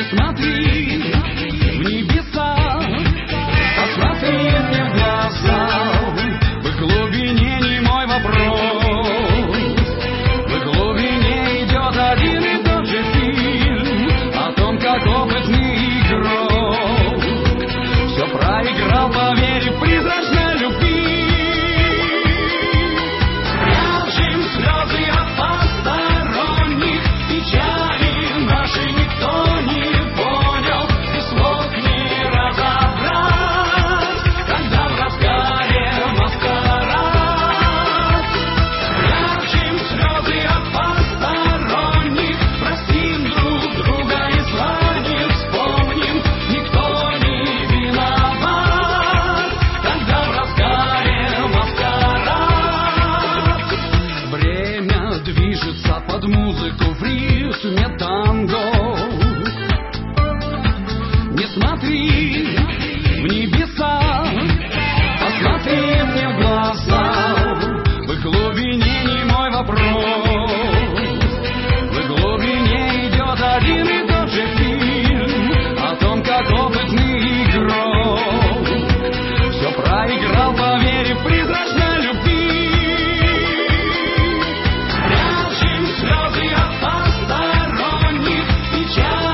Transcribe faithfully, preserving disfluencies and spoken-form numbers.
смотри в небеса, посмотри мне в глаза, в их глубине немой вопрос, в их глубине идет один и тот же фильм о том, как опытный игрок все проиграл, поверив в призрачной любви. Прячем слезы от посторонних, печали наши никто не понял, и слов не разобрать, когда в разгаре маскарад. Прячем слезы от посторонних, простим друг друга и зла не вспомним, никто не виноват, когда в разгаре маскарад. Время движется под музыку в ритме танго. Не смотри в небеса, посмотри мне в глаза, в их глубине немой вопрос, в их глубине идет один и тот же фильм о том, как опытный игрок все проиграл, поверив в призрачной любви. Прячем слезы от посторонних, печаль